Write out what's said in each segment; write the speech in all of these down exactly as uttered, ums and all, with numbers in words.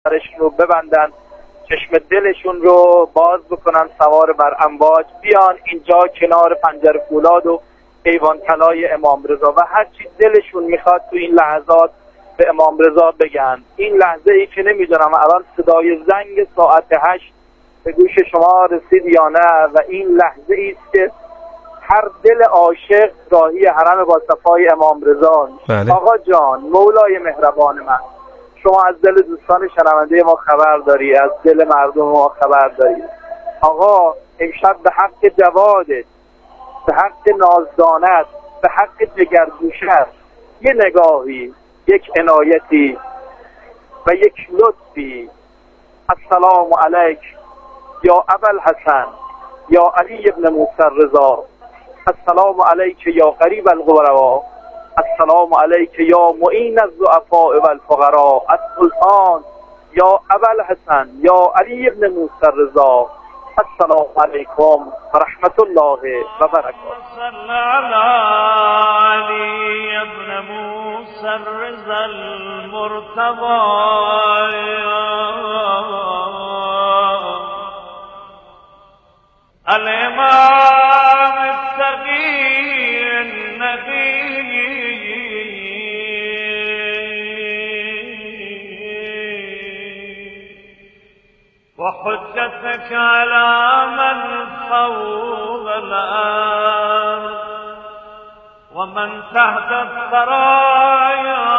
سرشون رو ببندن، چشم دلشون رو باز بکنن، سوار بر امواج بیان اینجا کنار پنجره فولاد و ایوان طلای امام رضا و هر چی دلشون میخواد تو این لحظات به امام رضا بگن. این لحظه ای که نمیدونم الان صدای زنگ ساعت هشت به گوش شما رسید یا نه و این لحظه ای است که هر دل عاشق راهی حرم با صفای امام رضا. بله. آقا جان، مولای مهربان من، شما از دل دوستان شنونده ما خبر داری، از دل مردم ما خبر داری. آقا امشب به حق جوادت، به حق نازدانت، به حق جگرگوشت یه نگاهی، یک عنایتی و یک لطفی. السلام علیک یا ابوالحسن یا علی ابن موسی رضا، السلام علیک یا قریب الغربا، السلام علیک یا معین الضعفاء والفقراء، السلطان یا ابوالحسن یا علی ابن موسی رضا، السلام علیکم و رحمت الله و برکاته. صلی علی علی ابن موسی رضا المرتضی الامام التقی النبی وحجتك على من فوق الأرض ومن تحت الثرايا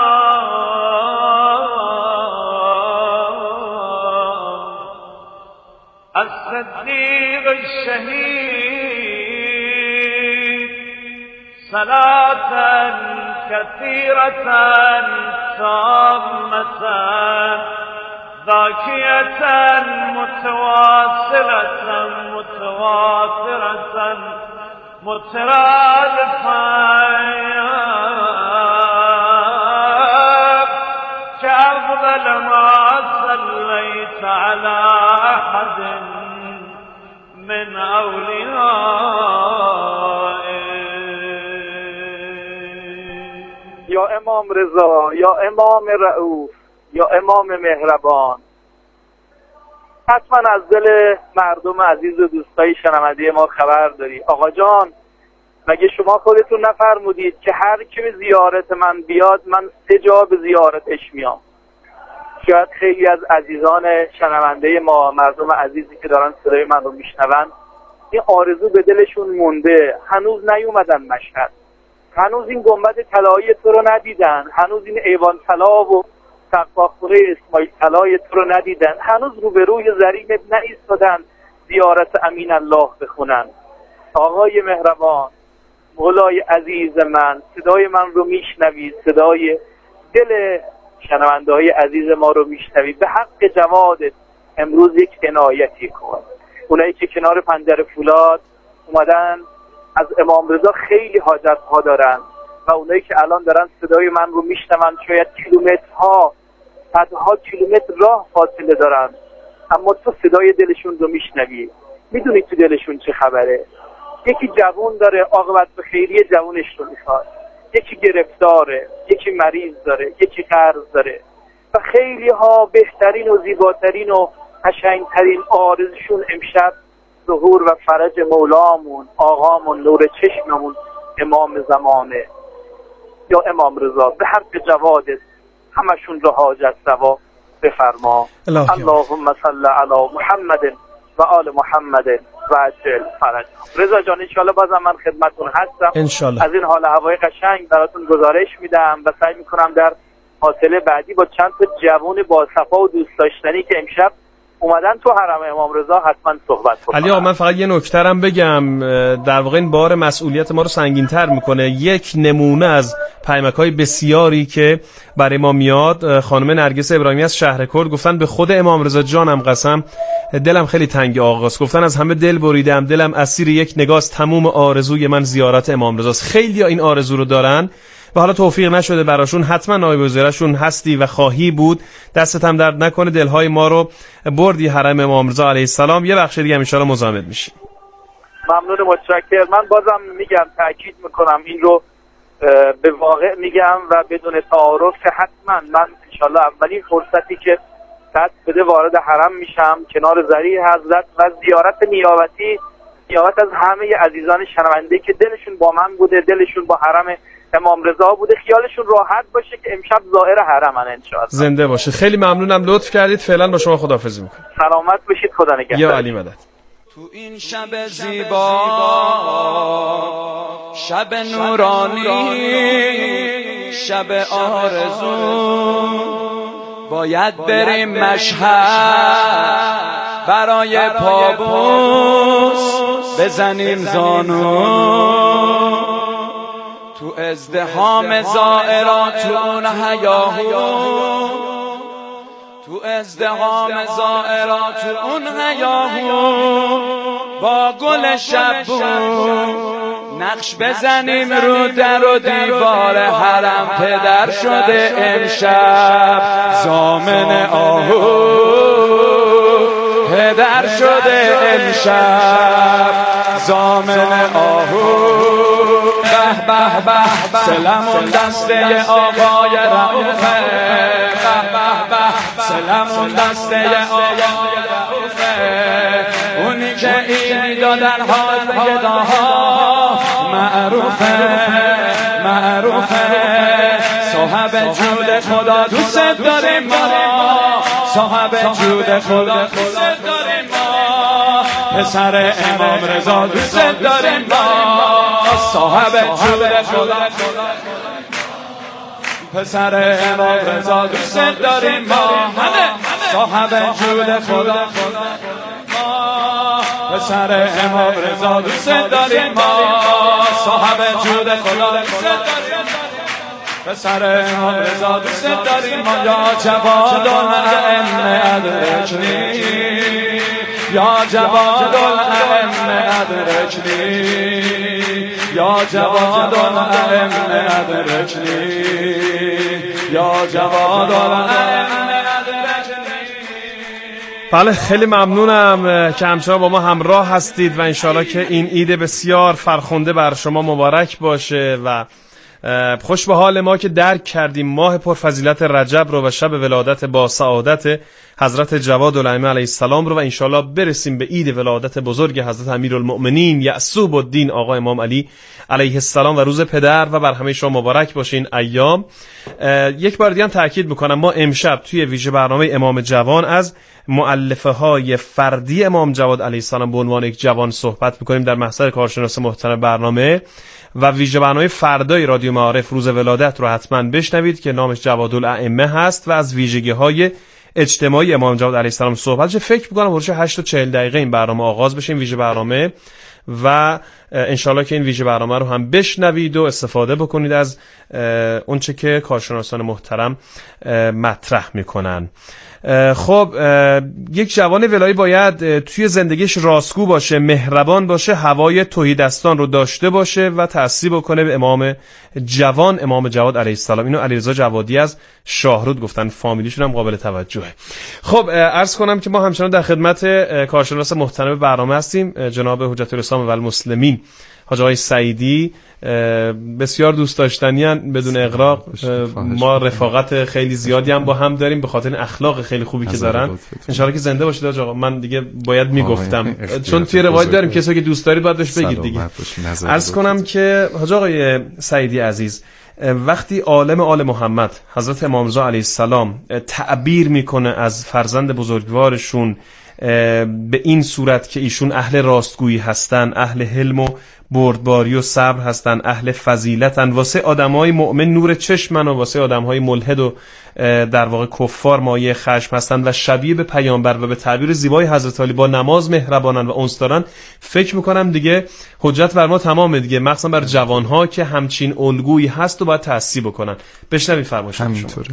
الصديق الشهيد صلاة كثيرة تامة ذاكية متواصلة متواترة مترادفة كأفضل ما صليت على أحد من أوليائه. یا امام رضا، یا امام رؤوف، یا امام مهربان، حتما از دل مردم عزیز و دوستای شنونده ما خبر داری. آقا جان، مگه شما خودتون نفرمودید که هر کی به زیارت من بیاد من سه جا به زیارتش میام؟ شاید خیلی از عزیزان شنونده ما، مردم عزیزی که دارن صدای من رو میشنون، این آرزو به دلشون مونده، هنوز نیومدن مشهد، هنوز این گنبد طلایی تو رو ندیدن، هنوز این ایوان طلا و سقف‌خونه اسماعیل طلای تو رو ندیدن، هنوز روبروی زرین نایستادن زیارت امین الله بخونن. آقای مهربان، مولای عزیز من، صدای من رو میشنوی، صدای دل شنونده های عزیز ما رو میشنوی، به حق جوادت امروز یک عنایتی کن. اونایی که کنار پنجره فولاد اومدن از امام رضا خیلی حاجت ها دارن و اونایی که الان دارن صدای من رو میشنون شاید کیلومترها، صدها کیلومتر راه فاصله دارن، اما تو صدای دلشون رو میشنوی، میدونی تو دلشون چه خبره. یکی جوون داره عاقبت به خیریه جوونش رو میخواد، یکی گرفتاره، یکی مریض داره، یکی قرض داره و خیلی ها بهترین و زیباترین و قشنگترین آرزوشون امشب ظهور و فرج مولامون، آقامون، نور چشممون، امام زمانه یا امام رضا. به حق جوادت همشون رو حاجت روا بفرما. اللهم صل علی محمد و آل محمد و عجل فرج. رضا جان انشالله بازم من خدمتون هستم انشالله. از این حال هوای قشنگ براتون گزارش میدم و سعی میکنم در فاصله بعدی با چند تا جوان با صفا و دوست داشتنی که امشب اومدن تو حرم امام رضا حتما صحبت کنم. علی آقا من فقط یه نکته‌ام بگم، در واقع این بار مسئولیت ما رو سنگین‌تر میکنه. یک نمونه از پیامک‌های بسیاری که برای ما میاد، خانم نرگس ابراهیمی از شهرکرد گفتن به خود امام رضا جانم قسم دلم خیلی تنگ آقاست، گفتن از همه دل بریدم، دلم اسیر یک نگاه، تموم آرزوی من زیارت امام رضاست. خیلی‌ها این آرزو رو دارن و حالا توفیق نشده براشون. حتما نایب وزیرشون هستی و خواهی بود، دستت هم درد نکنه، دلهای ما رو بردی حرم امام رضا علیه السلام. یه بخش دیگه ان شاء الله مزاحمت میشیم. ممنون، متشکرم. من بازم میگم، تاکید میکنم این رو به واقع میگم و بدون تعارف که حتما من ان شاء الله اولین فرصتی که دست بده وارد حرم میشم کنار ضریح حضرت و زیارت نیابتی نیابت از همه عزیزان شنونده که دلشون با من بوده، دلشون با حرم امام رضا بوده، خیالشون راحت باشه که امشب زائر حرمن ان شاء الله. زنده باشه. خیلی ممنونم، لطف کردید. فعلا با شما خداحافظی میکنم. سلامت باشید، خدا نگهدار. یا علی مدد. تو این شب زیبا، شب نورانی، شب آرزو، باید بریم مشهد برای پابوس بزنیم زانو. تو ازدحام زائرات تو اون هیاهو، تو ازدحام زائرات تو اون هیاهو، با گل شبو نقش بزنیم رو در و دیوار حرم. پدر شده امشب ضامن آهو، پدر شده امشب ضامن آهو. به به به سلامون دسته آقای رؤوفه، به به به سلامون دسته آقای رؤوفه، اونی که این دادن حال گداها معروفه معروفه. صاحب جود خدا دوست داریم ما، صاحب جود خدا دوست داریم ما، پسر امام رضا دوست داریم ما، صاحب جود خدا پسر امام رضا دوست داریم ما، صاحب جود خدا پسر امام رضا دوست داریم ما، صاحب جود خدا دوست داریم پسر امام رضا دوست داریم ما. یا جواد الائمه ادرکنی، یا جواد الائمه ادرکنی، یا جواد الائمه ادرکنی، یا جواد الائمه ادرکنی. بله، خیلی ممنونم که همچنان با ما همراه هستید و انشالله که این عید بسیار فرخنده بر شما مبارک باشه و خوش به حال ما که درک کردیم ماه پرفضیلت رجب رو و شب ولادت با سعادت حضرت جواد الائمه علیه السلام رو و انشالله برسیم به عید ولادت بزرگ حضرت امیرالمؤمنین یعصوب الدین آقا امام علی علیه السلام و روز پدر و بر همه شما مبارک باشه این ایام. یک بار دیگه هم تاکید میکنم ما امشب توی ویژه برنامه امام جوان از مؤلفه های فردی امام جواد علیه السلام به عنوان یک جوان صحبت میکنیم در محضر کارشناس محترم برنامه و ویژه برنامه فردای رادیو معارف روز ولادت رو حتما بشنوید که نامش جواد الائمه هست و از ویژگی های اجتماعی امام جواد علیه السلام صحبت. فکر می‌کنم حدود هشت و چهل دقیقه این برنامه آغاز بشه، این ویژه برنامه، و انشالله که این ویژه برنامه رو هم بشنوید و استفاده بکنید از اونچه که کارشناسان محترم مطرح میکنن. خب یک جوان ولایی باید توی زندگیش راستگو باشه، مهربان باشه، هوای توحیدستان رو داشته باشه و تأثیر بکنه به امام جوان امام جواد علیه السلام. اینو علیرضا جوادی از شاهرود گفتن، فامیلیشون هم قابل توجهه. خب عرض کنم که ما همچنان در خدمت کارشناس محترم برنامه هستیم جناب حجت الاسلام و المسلمین حاج آقای سعیدی، بسیار دوست داشتنیان بدون اغراق. ما رفاقت خیلی زیادی هم با هم داریم به خاطر اخلاق خیلی خوبی که دارن. انشالله که زنده باشید حاج آقا. من دیگه باید میگفتم چون توی روایت داریم کسی که دوست دارید باید بهش بگید دیگه. عرض کنم که حاج آقای سعیدی عزیز، وقتی عالم آل محمد حضرت امام رضا علیه السلام تعبیر میکنه از فرزند بزرگوارشون به این صورت که ایشون اهل راستگویی هستن، اهل حلم و بردباری و صبر هستن، اهل فضیلتن، واسه آدمای مؤمن نور چشمن و واسه آدمهای ملحد و در واقع کفار مایه خشم هستن و شبیه به پیامبر و به تعبیر زیبای حضرت علی با نماز مهربانن و انس دارن، فکر میکنم دیگه حجت بر ما تمامه دیگه، مخصوصا بر جوانها که همچین الگویی هست و باید تأسیس بکنن. بشنوید فرمایشات شما. همینطوره.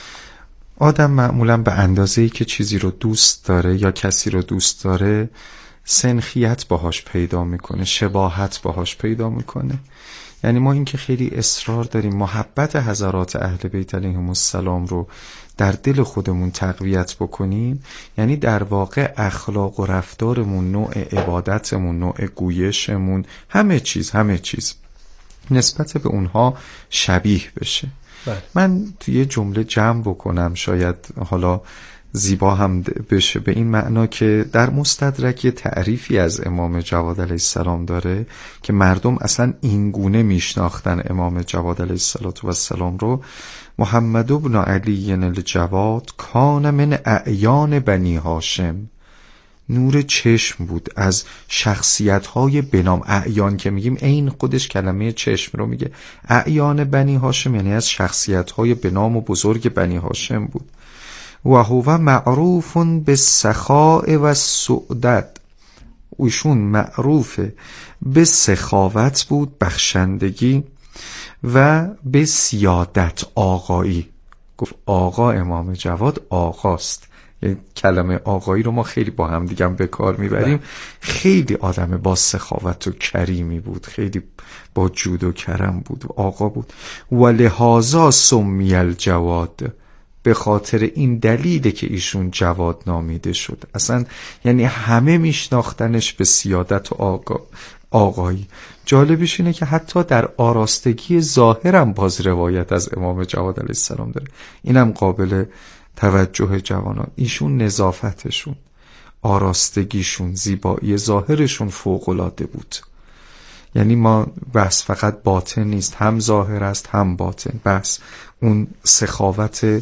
آدم معمولا به اندازه‌ای که چیزی رو دوست داره یا کسی رو دوست داره سنخیت باهاش پیدا میکنه، شباهت باهاش پیدا میکنه. یعنی ما این که خیلی اصرار داریم محبت حضرات اهل بیت علیهم السلام رو در دل خودمون تقویت بکنیم، یعنی در واقع اخلاق و رفتارمون، نوع عبادتمون، نوع گویشمون، همه چیز همه چیز نسبت به اونها شبیه بشه. بله. من توی یه جمله جمع بکنم، شاید حالا زیبا هم بشه، به این معنا که در مستدرک یه تعریفی از امام جواد علیه السلام داره که مردم اصلا این گونه میشناختن امام جواد علیه السلام رو: محمد ابن علی الجواد کان من اعیان بنی هاشم. نور چشم بود از شخصیت‌های بنام. اعیان که میگیم عین خودش کلمه چشم رو میگه. اعیان بنی هاشم یعنی از شخصیت‌های بنام و بزرگ بنی هاشم بود. و هو معروف بالسخاء و السعدد. ایشون معروف به سخاوت بود، بخشندگی، و به سیادت، آقایی. گفت آقا امام جواد آقاست. یعنی کلمه آقایی رو ما خیلی با هم دیگه به کار میبریم. خیلی آدم با سخاوت و کریمی بود، خیلی با جود و کرم بود، آقا بود. و لهذا سمی الجواد، به خاطر این دلیله که ایشون جواد نامیده شد. اصلا یعنی همه میشناختنش به سیادت و آقا آقایی. جالبش اینه که حتی در آراستگی ظاهرم باز روایت از امام جواد علیه السلام داره. اینم قابل توجه جوانان. ایشون نظافتشون، آراستگیشون، زیبایی ظاهرشون فوق‌العاده بود. یعنی ما بحث فقط باطن نیست، هم ظاهر است هم باطن. بحث اون سخاوت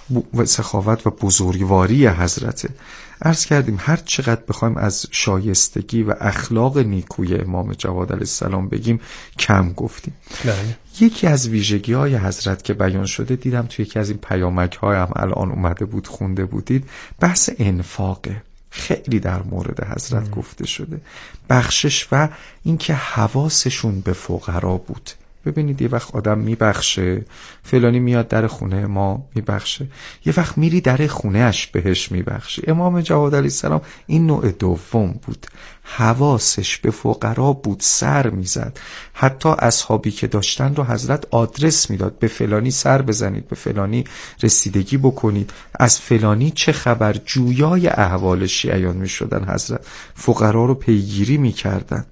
و سخاوت و بزرگواری حضرته. عرض کردیم هر چقدر بخوایم از شایستگی و اخلاق نیکوی امام جواد علیه السلام بگیم کم گفتیم. بله. یکی از ویژگی های حضرت که بیان شده، دیدم توی یکی از این پیامک های هم الان اومده بود خونده بودید، بحث انفاقه. خیلی در مورد حضرت ام. گفته شده بخشش و اینکه حواسشون به فقرا بود. ببینید یه وقت آدم میبخشه، فلانی میاد در خونه ما میبخشه، یه وقت میری در خونه اش بهش میبخشه. امام جواد علیه السلام این نوع دوم بود، حواسش به فقرا بود، سر میزد. حتی اصحابی که داشتن رو حضرت آدرس میداد: به فلانی سر بزنید، به فلانی رسیدگی بکنید، از فلانی چه خبر. جویای احوال شیعیان میشدن حضرت، فقرا رو پیگیری میکردن،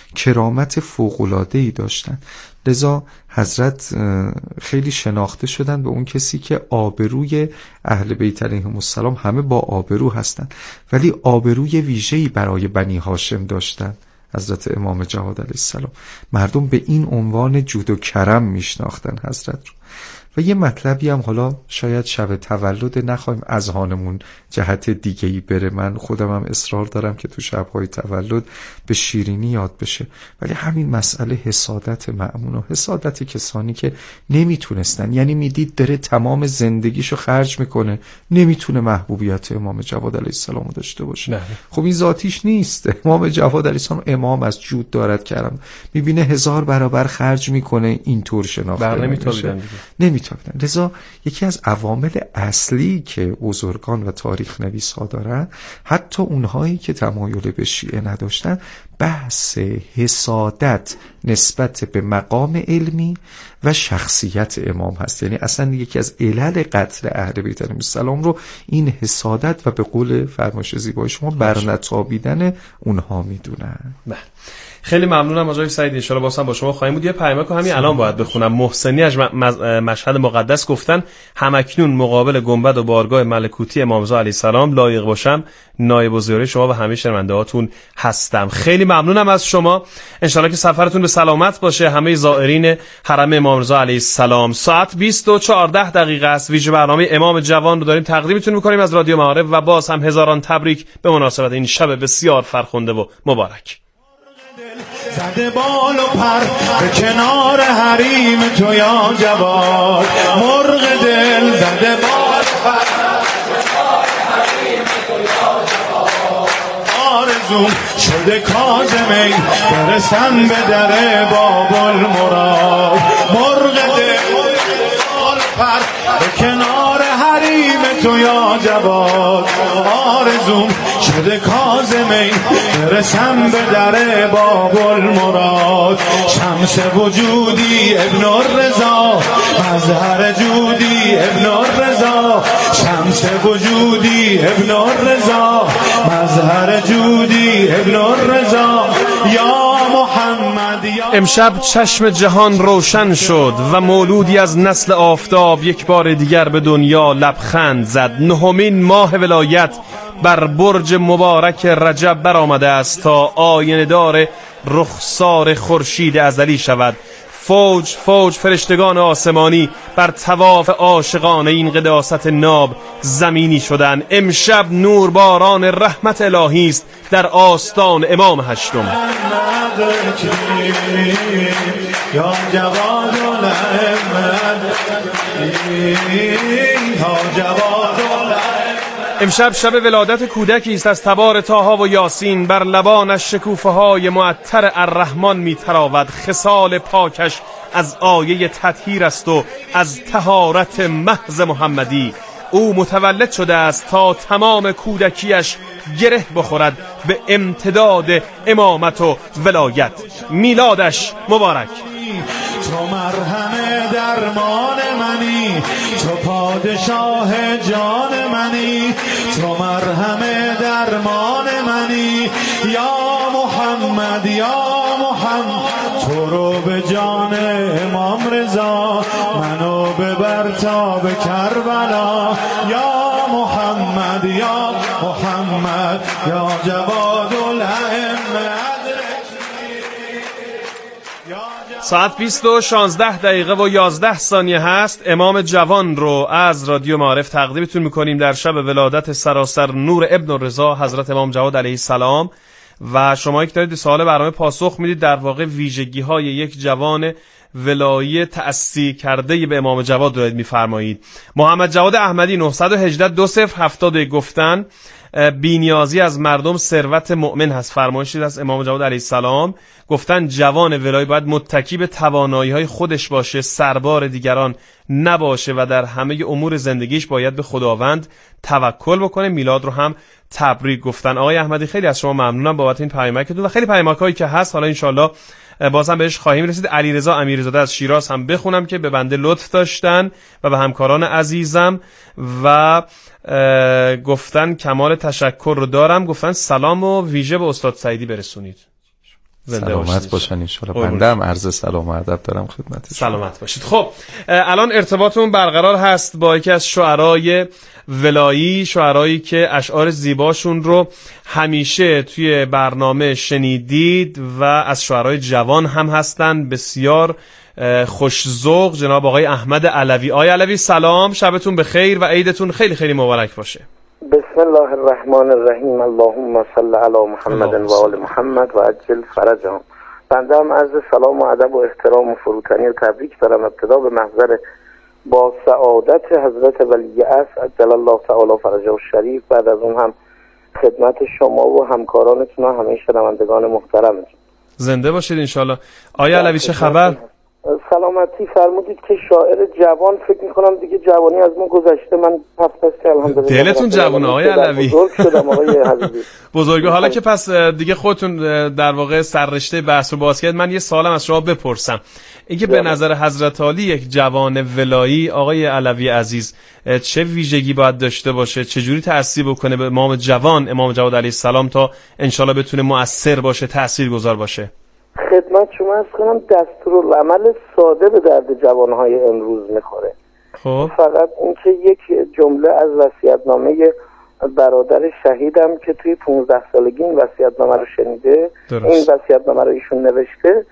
کرامت فوق‌العاده‌ای داشتن. لذا حضرت خیلی شناخته شدن به اون کسی که آبروی اهل بیت علیهم السلام همه با آبرو هستن، ولی آبروی ویژه‌ای برای بنی هاشم داشتن. حضرت امام جواد علیه السلام مردم به این عنوان جود و کرم میشناختن حضرت رو. و یه مطلبی هم حالا شاید شب تولد نخوایم از هانمون جهت دیگه‌ای بره، من خودم هم اصرار دارم که تو شب‌های تولد به شیرینی یاد بشه، ولی همین مسئله حسادت مأمون و حسادت کسانی که نمیتونستن، یعنی میدید داره تمام زندگیشو خرج میکنه، نمیتونه محبوبیت امام جواد علیه السلام داشته باشه. نه. خب این ذاتیش نیست. امام جواد علیه السلام امام از جود دارد کرم، میبینه هزار برابر خرج میکنه، اینطور شناخته نمیشه. نمیتونه. لذا یکی از عوامل اصلی که بزرگان و تاریخ نویس ها دارن، حتی اونهایی که تمایل به شیعه نداشتن، بحث حسادت نسبت به مقام علمی و شخصیت امام هست. یعنی اصلا یکی از علل قتل اهل بیت علیهم السلام رو این حسادت و به قول فرمایش زیبای شما برنتابیدن اونها میدونن. بله. خیلی ممنونم آقای سعید، ان شاء الله باز هم با شما خواهیم بود. یه پیامک همین الان باید بخونم. محسنی از مشهد مقدس گفتن: همکنون مقابل گنبد و بارگاه ملکوتی امام رضا علیه السلام لایق باشم، نایب الزیاره شما و همه شنونده هاتون هستم. خیلی ممنونم از شما. ان شاء الله که سفرتون به سلامت باشه همه زائرین حرم امام رضا علیه السلام. ساعت بیست و چهارده دقیقه است. ویژه برنامه امام جوان رو داریم تقدیمتون می‌کنیم از رادیو معارف و باز هم هزاران تبریک به مناسبت این شب بسیار فرخنده و مبارک. زده بال و پر به کنار حریم تو یا جواد، مرغ دل زده بال و پر به کنار حریم تو یا جواد. آرزوم شده کاظمی برسم به در باب المراد، مرغ دل بال و پر به کنار حریم تو یا جواد. آرزوم شده کاظمی برسم به در باب المراد. شمس وجودی ابن الرضا، مظهر جودی ابن الرضا. شمس وجودی ابن الرضا، مظهر جودی ابن الرضا. یا محمد یا امشب چشم جهان روشن شد و مولودی از نسل آفتاب یک بار دیگر به دنیا لبخند زد. نهمین ماه ولایت بر برج مبارک رجب برآمده است تا آینه دار رخسار خورشید ازلی شود. فوج فوج فرشتگان آسمانی بر طواف عاشقان این قداست ناب زمینی شدند. امشب نور باران رحمت الهی است در آستان امام هشتم. یا جواد الأحمد یا جواد امشب شب ولادت کودکی است از تبار طه و یاسین. بر لبانش شکوفه های معطر الرحمن میتراود. خصال پاکش از آیه تطهیر است و از طهارت محض محمدی. او متولد شده است تا تمام کودکیش گره بخورد به امتداد امامت و ولایت. میلادش مبارک. تو مرهم درمان منی، تو پادشاه جان منی، تو مرهم درمان منی یا محمد یا محمد. تو رو به جان امام رضا، منو ببر تا به کربلا یا محمد یا محمد یا جواد الأئمه. ساعت بیست و شانزده دقیقه و یازده ثانیه هست. امام جوان رو از رادیو معارف تقدیمتون میکنیم در شب ولادت سراسر نور ابن الرضا حضرت امام جواد علیه السلام. و شما که دارید سوال برنامه پاسخ میدید در واقع ویژگی های یک جوان ولایی تأسی کرده به امام جواد رو میفرمایید. محمد جواد احمدی نه یک هشت دو صفر هفتاد گفتن بی‌نیازی از مردم ثروت مؤمن هست. فرمایشی از امام جواد علیه السلام. گفتن جوان ولایی باید متکی به توانایی‌های خودش باشه، سربار دیگران نباشه و در همه امور زندگیش باید به خداوند توکل بکنه. میلاد رو هم تبریک گفتن. آقای احمدی خیلی از شما ممنونم بابت این پیامکتون و خیلی پیامکایی که هست. حالا انشالله بازم بهش خواهیم رسید. علیرضا امیرزاده از شیراز هم بخونم که به بنده لطف داشتن و به همکاران عزیزم و گفتن کمال تشکر رو دارم. گفتن سلام و ویژه به استاد سعیدی برسونید. سلامت باشن انشالله. بنده هم عرض سلام و ادب دارم خدمت شما. سلامت باشید. خب الان ارتباطمون برقرار هست با یکی از شعرای ولایی، شعرایی که اشعار زیباشون رو همیشه توی برنامه شنیدید و از شعرای جوان هم هستن، بسیار خوش‌ذوق، جناب آقای احمد علوی. آقای علوی سلام، شبتون بخیر و عیدتون خیلی خیلی مبارک باشه. بسم الله الرحمن الرحیم. اللهم صل علی محمد و آل محمد و عجل فرجهم. بنده هم عرض سلام و ادب و احترام و فروتنی و تبریک دارم ابتدا به محضر با سعادت حضرت ولی عصر عجل الله تعالی فرجه الشریف. بعد از اون هم خدمت شما و همکارانتون و همه شنوندگان محترمتون. زنده باشید انشالله. آیا علوی چه خبر؟ سلامتی. فرمودید که شاعر جوان، فکر میکنم دیگه جوانی از ما گذشته. من هفت است که الحمدلله دلتون جوانه آقای علوی. بزرگ شدم آقای حبیبی. بزرگه. حالا که پس دیگه خودتون در واقع سررشته بحث رو باز کرد، من یه سوالم از شما بپرسم. اینکه به نظر حضرت علی یک جوان ولایی آقای علوی عزیز چه ویژگی باید داشته باشه، چه جوری تأثیر بکنه به امام جوان امام جواد علیه السلام تا انشالله بتونه مؤثر باشه، تاثیرگذار باشه؟ خدمت شما عرض کنم دستورالعمل ساده به درد جوانهای امروز میخوره. خب فقط اینکه یک جمله از وصیت‌نامه برادر شهیدم که توی پانزده سالگی این وصیت‌نامه رو شنیده، درست. این وصیت‌نامه رو ایشون نوشته،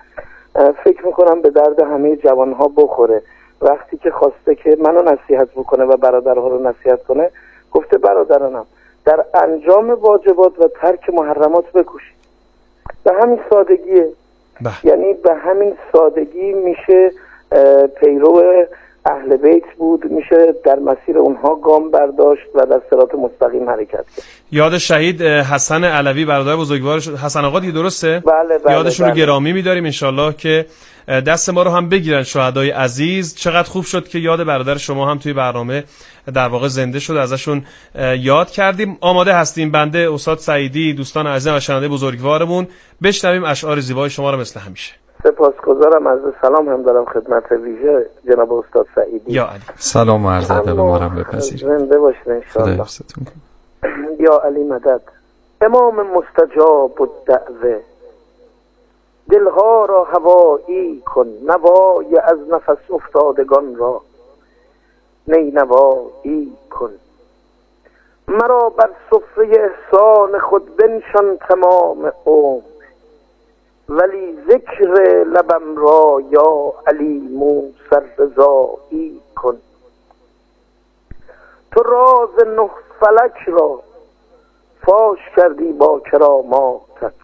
فکر میکنم به درد همه جوانها بخوره. وقتی که خواسته که منو نصیحت بکنه و برادرها رو نصیحت کنه، گفته برادرانم در انجام واجبات و ترک محرمات بکوشید. به همین سادگیه. بح. یعنی به همین سادگی میشه پیرو اهل بیت بود، میشه در مسیر اونها گام برداشت و در صراط مستقیم حرکت کرد. یاد شهید حسن علوی برادر بزرگوار حسن آقا دیگه درسته؟ بله بله. یادشون بله. رو گرامی می‌داریم انشالله که دست ما رو هم بگیرن شهدای عزیز. چقدر خوب شد که یاد برادر شما هم توی برنامه در واقع زنده شد، ازشون یاد کردیم. آماده هستیم بنده استاد سعیدی، دوستان عزیزم و شنونده بزرگوارمون بشنویم اشعار زیبای شما رو مثل همیشه. سپاسگزارم. از سلام هم دارم خدمت ویژه جناب استاد سعیدی. یا علی. سلام و عرض ادب ما رو بپذیرید. زنده باشید انشاءالله. یا علی مدد. امام مستجاب الدعوه، دلها را هوایی کن، نوای از نفس افتادگان را نی نوایی کن. مرا بر سفره احسان خود بنشان تمام عمر، ولی ذکر لبم را یا علیمو سررضایی کن. تو راز نه فلک را فاش کردی با کراماتت،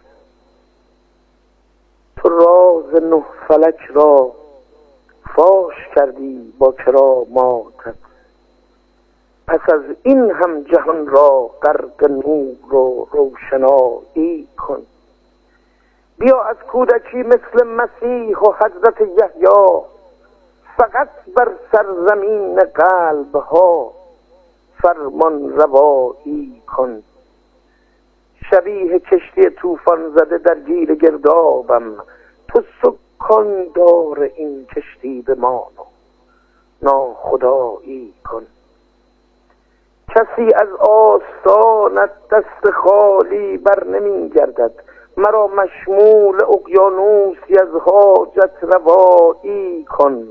تو راز نه فلک را فاش کردی با کراماتت. پس از این هم جهان را غرق نور و روشنایی کن. بیا از کودکی مثل مسیح و حضرت یحیی فقط بر سرزمین قلب ها فرمان روایی کن. شبیه کشتی طوفان زده در گیر گردابم، تو سکان دار این کشتی بمان و ناخدایی کن. کسی از آستانت دست خالی بر نمی گردد، مرا مشمول اقیانوسی از حاجت روایی کن.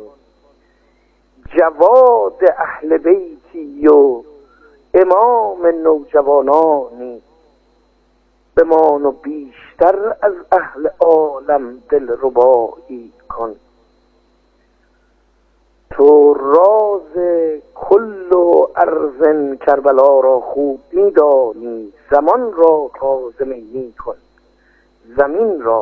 جواد اهل بیتی و امام نوجوانانی بمان و بیشتر از اهل عالم دلربایی کن. تو راز کل و ارزن کربلا را خوب میدانی، زمان را کاظمی کن، زمین را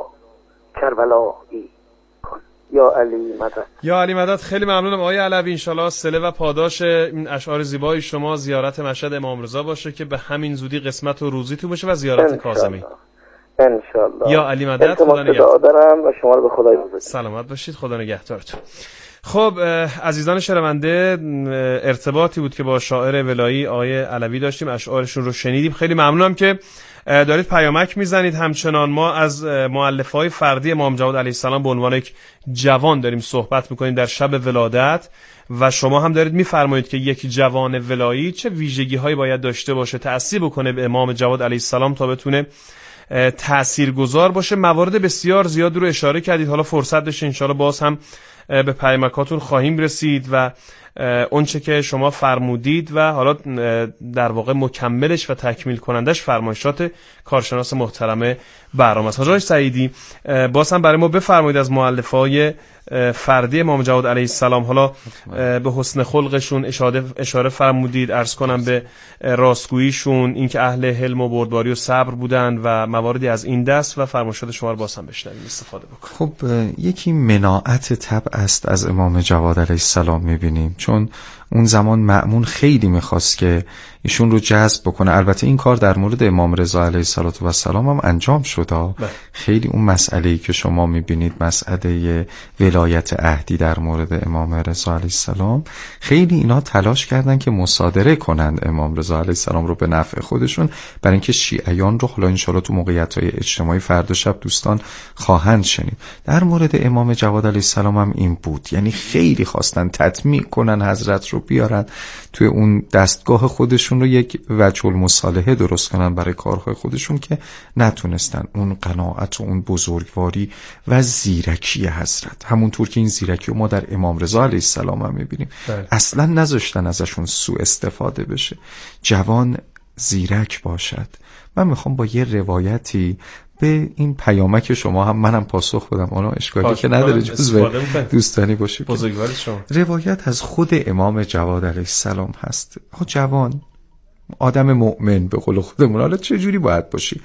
کربلایی کن. یا علی مدد. یا علی مدد. خیلی ممنونم آقای علوی. انشالله صله و پاداش این اشعار زیبای شما زیارت مشهد امام رضا باشه که به همین زودی قسمت و روزیتون باشه و زیارت کاظمی انشالله. یا علی مدد. خدا نگهدار دارم و شما رو به خدا بزرگ. سلامت باشید. خدا نگهدارتون. خب عزیزان شنونده، ارتباطی بود که با شاعر ولایی آقای علوی داشتیم، اشعارشون رو شنیدیم. خیلی ممنونم که دارید پیامک میزنید. همچنان ما از مؤلفه‌های فردی امام جواد علیه السلام به عنوان یک جوان داریم صحبت میکنیم در شب ولادت و شما هم دارید میفرمایید که یک جوان ولایی چه ویژگی‌هایی باید داشته باشه، تأثیر بکنه به امام جواد علیه السلام تا بتونه تاثیرگذار باشه. موارد بسیار زیاد رو اشاره کردید. حالا فرصت داشته انشاءالله باز هم به پیامکاتون خواهیم رسید و اونچه که شما فرمودید و حالا در واقع مکملش و تکمیل کنندش فرمایشات کارشناس محترم برنامه است. حاج سعیدی باز هم برای ما بفرمایید از مؤلفه‌های فردی امام جواد علیه السلام. حالا به حسن خلقشون اشاره اشاره فرمودید، عرض کنم به راستگوییشون، اینکه اهل حلم و بردباری و صبر بودن و مواردی از این دست و فرمایشات شما رو باز هم بشنویم، استفاده بکنیم. خب یکی مناعت طبع است از امام جواد علیه السلام می‌بینیم، چون اون زمان مأمون خیلی میخواست که ایشون رو جذب بکنه. البته این کار در مورد امام رضا علیه السلام هم انجام شد. خیلی اون مسئله‌ای که شما میبینید، مسئله ولایت عهدی در مورد امام رضا علیه السلام، خیلی اینا تلاش کردن که مصادره کنند امام رضا علیه السلام رو به نفع خودشون، برای اینکه شیعیان رو حالا انشالله تو موقعیت‌های اجتماعی فردا شب دوستان خواهند شنید. در مورد امام جواد علیه السلام هم این بود، یعنی خیلی خواستن تطمیع کنن حضرت رو، بیارن توی اون دستگاه خودشون رو یک وجه المصالحه درست کنن برای کارهای خودشون که نتونستن. اون قناعت و اون بزرگواری و زیرکی حضرت، همونطور که این زیرکی رو ما در امام رضا علیه السلام هم میبینیم، اصلا نذاشتن ازشون سوء استفاده بشه. جوان زیرک باشد. من میخوام با یه روایتی به این پیامک شما هم منم پاسخ بدم، اونو اشکالی که نداره جزو دوستانی باشه. بزرگواری شما. روایت از خود امام جواد علیه السلام هست. ها جوان، آدم مؤمن به قول خودمون، حالا چه جوری باید باشی؟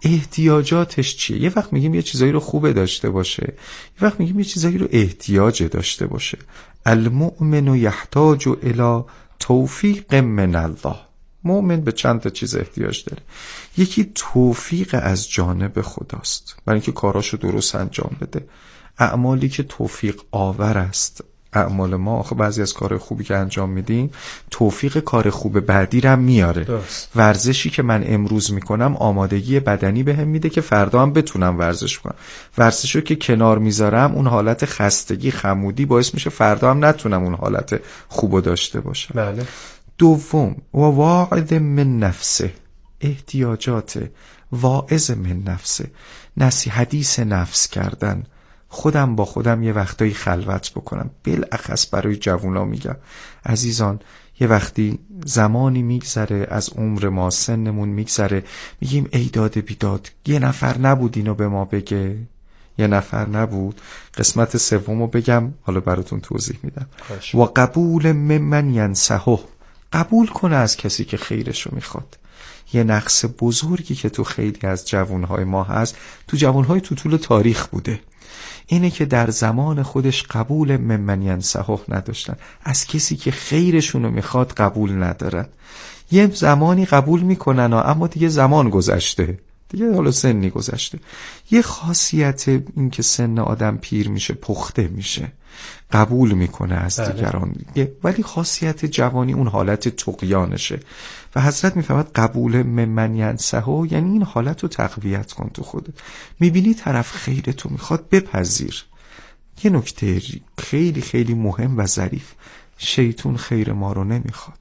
احتیاجاتش چیه؟ یه وقت میگیم یه چیزایی رو خوبه داشته باشه، یه وقت میگیم یه چیزایی رو احتیاج داشته باشه. المؤمن یحتاج الی توفیق من الله. مؤمن به چند تا چیز احتیاج داره. یکی توفیق از جانب خداست، برای اینکه کاراشو درست انجام بده. اعمالی که توفیق آور است، اعمال ما، خب بعضی از کار خوبی که انجام میدیم توفیق کار خوب بعدی رو میاره. درست. ورزشی که من امروز میکنم آمادگی بدنی بهم میده که فردا هم بتونم ورزش کنم. ورزشو که کنار میذارم اون حالت خستگی، خمودی باعث میشه فردا هم نتونم اون حالت خوبو داشته باشم. بله. دوم، و واعظ من نفسه، احتیاجات واعظ من نفسه، نسی حدیث نفس کردن، خودم با خودم یه وقتایی خلوت بکنم. بالاخص برای جوونا میگم عزیزان، یه وقتی زمانی میگذره از عمر ما، سنمون میگذره، میگیم ای داد بیداد، یه نفر نبود اینو به ما بگه، یه نفر نبود. قسمت سومو بگم حالا براتون توضیح میدم. و قبول ممن ینصحه، قبول کنه از کسی که خیرشو میخواد. یه نقص بزرگی که تو خیلی از جوانهای ما هست، تو جوانهای تو طول تاریخ بوده، اینه که در زمان خودش قبول ممن ینصحه نداشتن، از کسی که خیرشونو میخواد قبول ندارن. یه زمانی قبول میکنن اما دیگه زمان گذشته، دیگه حالا سنی گذشته. یه خاصیت این که سن آدم پیر میشه، پخته میشه، قبول میکنه از دیگران، ولی خاصیت جوانی اون حالت طغیانشه. و حضرت میفهمد قبول ممن ینصحه یعنی این حالت رو تقویت کن تو خودت. میبینی طرف خیرتو میخواد، بپذیر. یه نکته خیلی خیلی مهم و ظریف، شیطون خیر ما رو نمیخواد.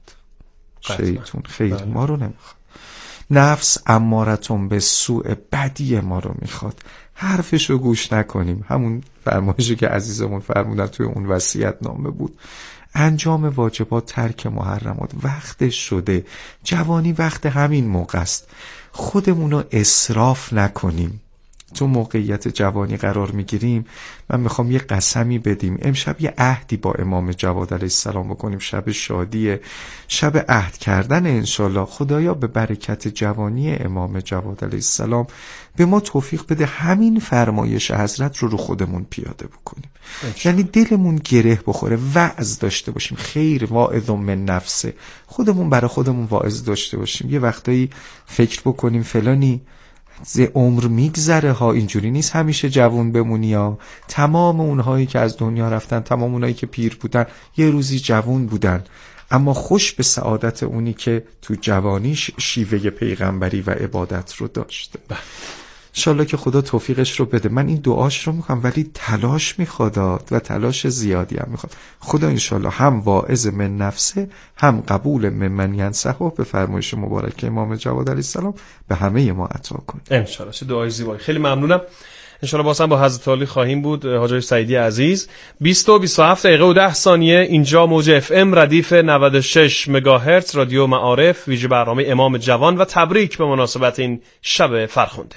شیطون خیر بله. ما رو نمیخواد. نفس امارتون به سوء، بدی ما رو میخواد. حرفشو گوش نکنیم. همون فرمایشی که عزیزمون فرمودن توی اون وصیت نامه بود، انجام واجبات، ترک محرمات. وقتش شده، جوانی وقت همین موقع است. خودمونو اسراف نکنیم. تو موقعیت جوانی قرار میگیریم. من میخوام یه قسمی بدیم امشب، یه عهدی با امام جواد علیه السلام بکنیم. شب شادیه، شب عهد کردن انشالله. خدایا به برکت جوانی امام جواد علیه السلام به ما توفیق بده همین فرمایش حضرت رو رو خودمون پیاده بکنیم. یعنی دلمون گره بخوره، وعظ داشته باشیم. خیر واعظ من نفسه، خودمون برای خودمون واعظ داشته باشیم. یه وقتایی فکر بکنیم فلانی ز عمر میگذره ها، اینجوری نیست همیشه جوان بمونی ها. تمام اونهایی که از دنیا رفتن، تمام اونهایی که پیر بودن، یه روزی جوان بودن، اما خوش به سعادت اونی که تو جوانیش شیوه پیغمبری و عبادت رو داشته. انشالله که خدا توفیقش رو بده. من این دعاش رو میکنم، ولی تلاش میخواد و تلاش زیادی هم میخواد. خدا انشالله هم واعظ من نفسه، هم قبول ممن ینصحه به فرمایش مبارک امام جواد علیه السلام به همه ما عطا کنه انشالله. چه دعای زیبایی. خیلی ممنونم. انشالله باز هم با حضرت علی خواهیم بود. حاج آقای سعیدی عزیز، بیست و بیست و هفت دقیقه و ده ثانیه اینجا موج اف ام ردیف نود و شش مگاهرتز رادیو معارف، ویژه برنامه امام جوان و تبریک به مناسبت این شب فرخنده.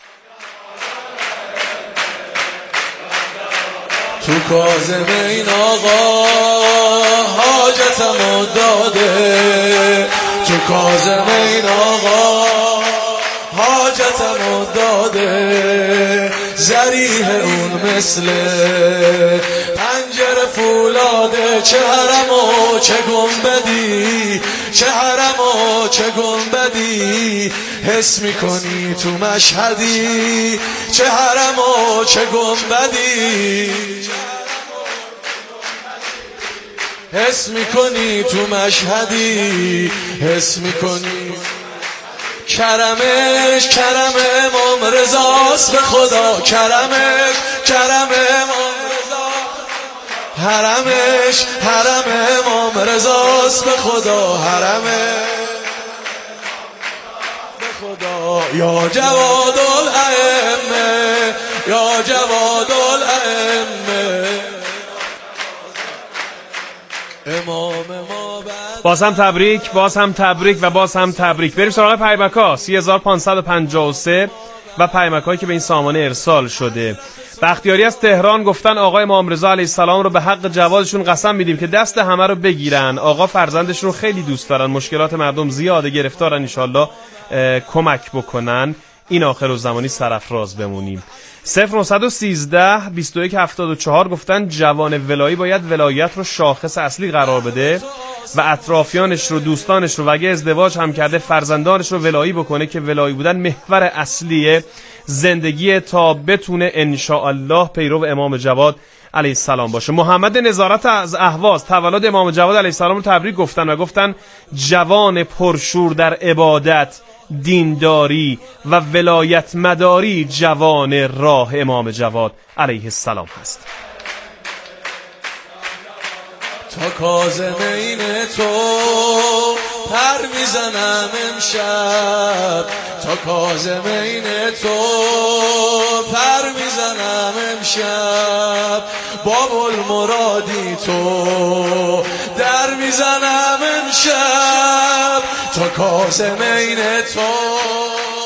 تو کاظم این آقا حاجتمو داده، تو کاظم این آقا حاجتمو داده، ذریح اون مثل پنجره فولاده، چه حرم و چه گنبدی، چه حرم و چه گنبدی، حس میکنی تو مشهدی، چه حرم و چه گنبدی، حس میکنی تو مشهدی، حس میکنی کرمش کرم امام رضاست به خدا، کرمش کرم امام رضا، حرمش حرم امام رضاست به خدا، حرمش به خدا. یا جواد الائمه، یا جواد الائمه، امام ما باز هم تبریک، باز هم تبریک و باز هم تبریک. بریم سراغ پیامک‌ها. سی هزار و پانصد و پنجاه و سه و پیامک‌هایی که به این سامانه ارسال شده. بختیاری از تهران گفتن آقا امام رضا علیه السلام رو به حق جوادشون قسم میدیم که دست همه رو بگیرن. آقا فرزندشون رو خیلی دوست دارن، مشکلات مردم زیاده، گرفتارن، ان شاءالله کمک بکنن. این آخرالزمانی سرافراز بمونیم. صفر نهصد و سیزده بیست و یک هفتاد و چهار گفتن جوان ولایی باید ولایت رو شاخص اصلی قرار بده و اطرافیانش رو، دوستانش رو و اگه ازدواج هم کرده فرزندانش رو ولایی بکنه که ولایی بودن محور اصلی زندگی تا بتونه انشاءالله پیرو امام جواد علیه السلام باشه. محمد نظارت از اهواز تولد امام جواد علیه السلام رو تبریک گفتن و گفتن جوان پرشور در عبادت، دینداری و ولایت مداری جوان راه امام جواد علیه السلام هست. تا کاظم این تو پر میزنم امشب تا کاظمین تو پر میزنم امشب باب المرادی تو در میزنم امشب تا کاظمین تو